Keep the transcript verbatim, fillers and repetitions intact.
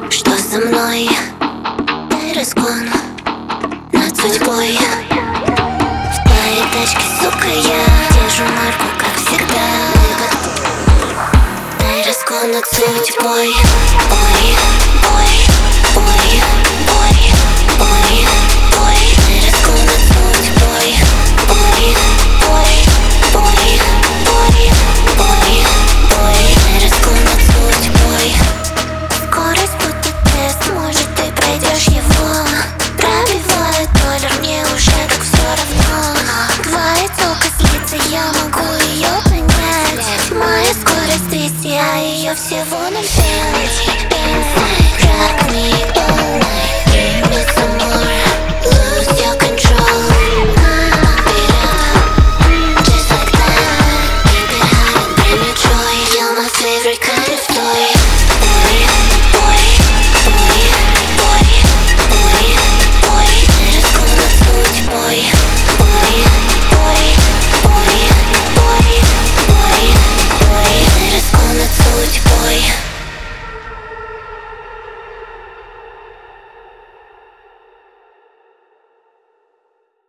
Что со мной? Ты рискон над судьбой. В твоей тачке, сука, я держу марку, как всегда. Ты рискон над судьбой. Ой, ой, ой, ой, ой, ой. Ты рискон над судьбой. Ой, ой, ой, ой, ой, ой. Ты рискон над судьбой. Скорость будто тест, может ты пройдешь его. Пробиваю доллар, мне уже так все равно. Твоя телка злится, я могу ее понять. Моя скорость двести, а ее всего ноль пять. Как мне